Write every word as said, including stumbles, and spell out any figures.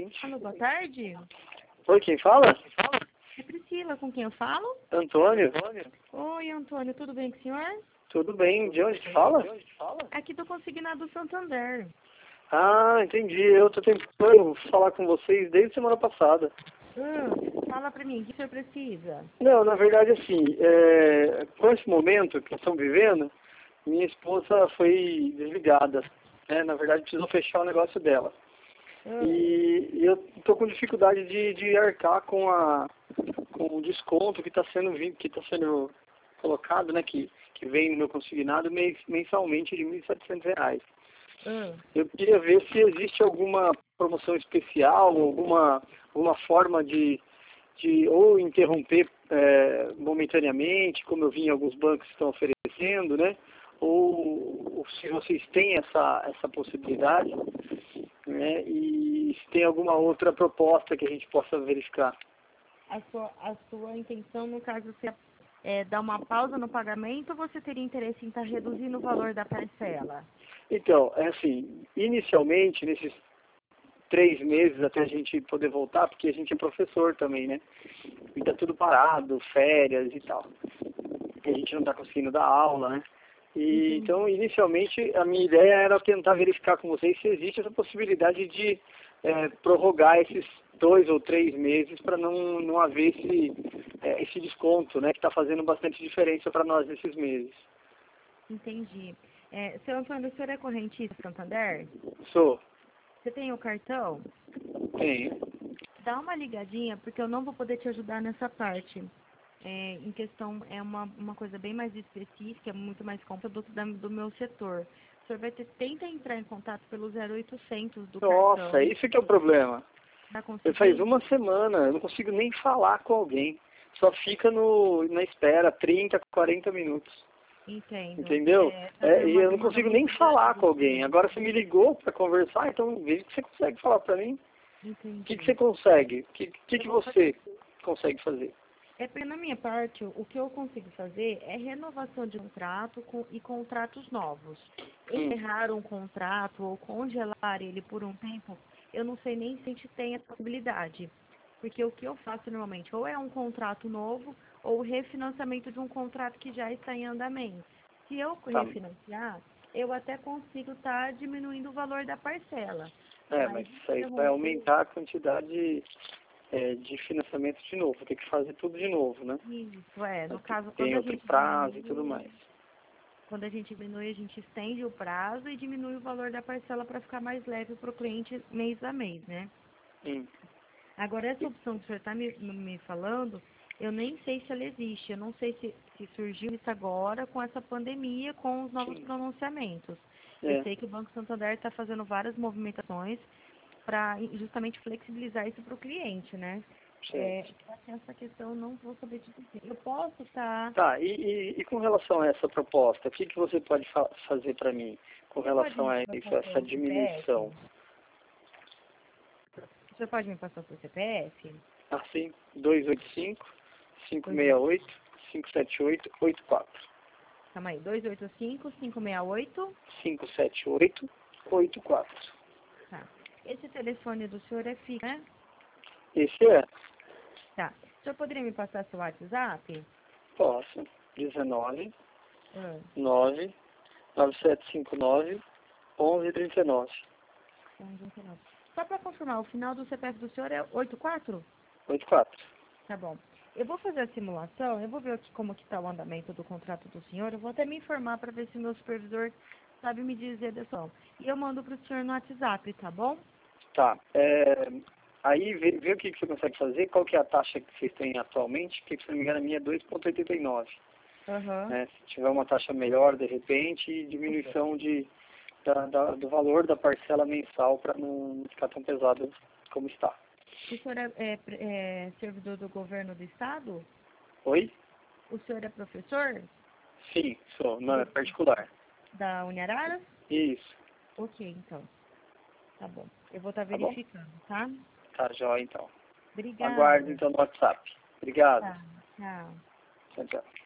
Sim. Alô, boa tarde. Oi, quem fala? É Priscila, com quem eu falo? Antônio. Oi, Antônio, tudo bem com o senhor? Tudo bem, de onde que fala? Aqui do Consignado Santander. Ah, entendi. Eu tô tentando falar com vocês desde semana passada. Hum, fala pra mim, o que o senhor precisa? Não, na verdade, assim, é, com esse momento que estamos vivendo, minha esposa foi desligada. Né? Na verdade, precisou fechar o negócio dela. Hum, E, e eu tô com dificuldade de, de arcar com, a, com o desconto que está sendo, vi- que tá sendo colocado, né, que, que vem no meu consignado mens- mensalmente de mil e setecentos reais. hum. Eu queria ver se existe alguma promoção especial, alguma, alguma forma de, de ou interromper é, momentaneamente, como eu vi em alguns bancos que estão oferecendo, né? Ou, ou se vocês têm essa, essa possibilidade, né? E se tem alguma outra proposta que a gente possa verificar. A sua, a sua intenção, no caso, se é dar uma pausa no pagamento ou você teria interesse em estar reduzindo o valor da parcela? Então, é assim, inicialmente, nesses três meses até a gente poder voltar, porque a gente é professor também, né? E tá tudo parado, férias e tal. E a gente não tá conseguindo dar aula, né? E, então, inicialmente, a minha ideia era tentar verificar com vocês se existe essa possibilidade de é, prorrogar esses dois ou três meses para não, não haver esse, é, esse desconto, né? Que está fazendo bastante diferença para nós nesses meses. Entendi. É, seu Antônio, o senhor é correntista Santander? Sou. Você tem o cartão? Tenho. Dá uma ligadinha, porque eu não vou poder te ajudar nessa parte. É, em questão, é uma, uma coisa bem mais específica, muito mais complexa do, da- do meu setor. O senhor vai ter, tenta entrar em contato pelo zero oitocentos do Nossa, cartão. isso que é o problema. Tá Eu conseguindo? faz uma semana, eu não consigo nem falar com alguém. Só fica no, na espera trinta, quarenta minutos. Entendo. Entendeu? É, tá É, tendo e uma eu não demanda consigo nem muito falar grande com do alguém. cliente. Agora você me ligou para conversar, então veja que você consegue falar para mim. O Entendi. que, que você consegue? O que, que, Eu que vou fazer- você consegue fazer? É porque na minha parte, o que eu consigo fazer é renovação de contrato com, e contratos novos. Hum, Encerrar um contrato ou congelar ele por um tempo, eu não sei nem se a gente tem essa possibilidade. Porque o que eu faço normalmente, ou é um contrato novo, ou refinanciamento de um contrato que já está em andamento. Se eu tá. refinanciar, eu até consigo estar diminuindo o valor da parcela. É, Mas mas isso aí vai interromper aumentar a quantidade é, de financiamento de novo. Tem que fazer tudo de novo, né? isso, é. No caso, quando Tem a outro gente prazo e tudo diminui, mais. quando a gente diminui, a gente estende o prazo e diminui o valor da parcela para ficar mais leve para o cliente mês a mês, né? Hum. Agora, essa opção que o senhor está me, me falando, eu nem sei se ela existe. Eu não sei se, se surgiu isso agora com essa pandemia, com os novos Sim. pronunciamentos. Eu É, sei que o Banco Santander está fazendo várias movimentações para justamente flexibilizar isso para o cliente, né? É, certo. essa questão eu não vou saber te dizer. Eu posso estar... Tá, e, e, e com relação a essa proposta, o que, que você pode fa fazer para mim com Você pode relação me a isso, passar o essa seu C P F? diminuição? O senhor pode me passar o seu C P F? Assim, dois oito cinco, cinco Dois seis oito- oito, cinco sete oito, oito quatro. Calma aí, dois oito cinco, cinco seis oito. cinco sete oito, oito quatro. Tá. Esse telefone do senhor é fixo, né? Esse é, Tá. O senhor poderia me passar seu WhatsApp? posso, dezenove, Ah, nove, nove sete cinco nove, onze trinta e nove. onze vinte e nove. Só para confirmar, o final do C P F do senhor é oitenta e quatro? oito quatro. Tá bom. Eu vou fazer a simulação, eu vou ver aqui como que está o andamento do contrato do senhor, eu vou até me informar para ver se o meu supervisor sabe me dizer dessa. E eu mando para o senhor no WhatsApp, tá bom? Tá, é, aí vê, vê o que, que você consegue fazer, qual que é a taxa que vocês têm atualmente, que se não me engano a minha é dois vírgula oitenta e nove. Aham. Né? Se tiver uma taxa melhor, de repente, e diminuição de, da, da- do valor da parcela mensal para não ficar tão pesado como está. O senhor é, é, é servidor do governo do estado? Oi? O senhor é professor Sim, sou, não é particular. da Uniararas? Isso, Ok, então. Tá bom. Eu vou estar tá bom? verificando, tá? Tá, jóia então. Aguardo Obrigada. então no WhatsApp. Obrigado. Tá, tchau. Tchau, tchau.